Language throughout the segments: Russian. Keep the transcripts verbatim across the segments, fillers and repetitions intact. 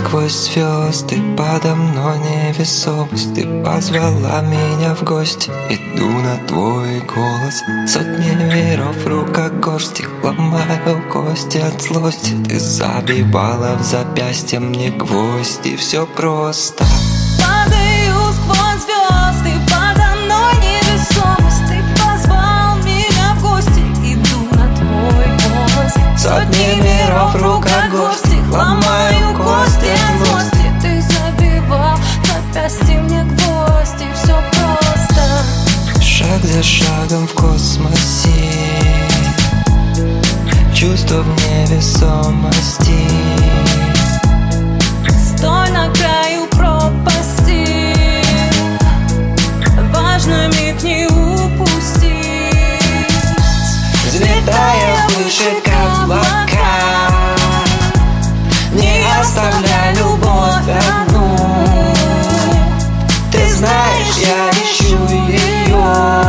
сквозь звезды, подо мной невесомость. Ты позвала меня в гости, иду на твой голос. Сотни миров в руках горсти, ломаю кости от злости. Ты забивала в запястье мне гвозди, все просто. Падаю сквозь звезды, подо мной невесомость. Ты позвал меня в гости, иду на твой голос. Сотни миров в руках горсти, ломаю кости от злости. Ты забивал в запястье мне гвозди, все просто. Шаг за шагом в космосе, чувство в невесомости. Стой на краю пропасти, важно миг не упустить. Взлетая выше к облакам, не оставляй любовь одну. Ты знаешь, я ищу ее.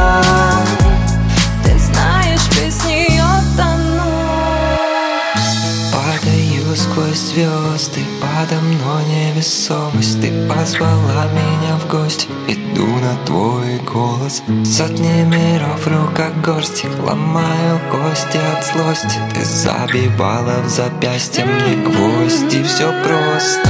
Ты знаешь, без нее тону. Падаю сквозь звезды, подо мной невесомость. Ты позвала меня в гости, иду на твой голос. Сотни миров в руках горсти, ломаю кости от злости. Ты забивала в запястье мне гвозди, все просто.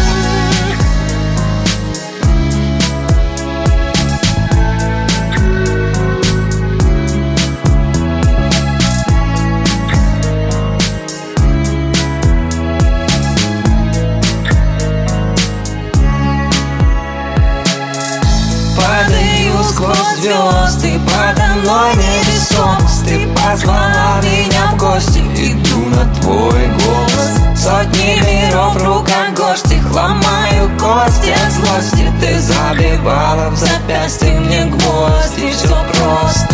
Падаю сквозь звезды, подо мной невесомость. Ты позвала меня в гости, иду на твой голос. Сотни миров в руках горсти, ломаю кости от злости. Ты забивала в запястье мне гвозди, все просто.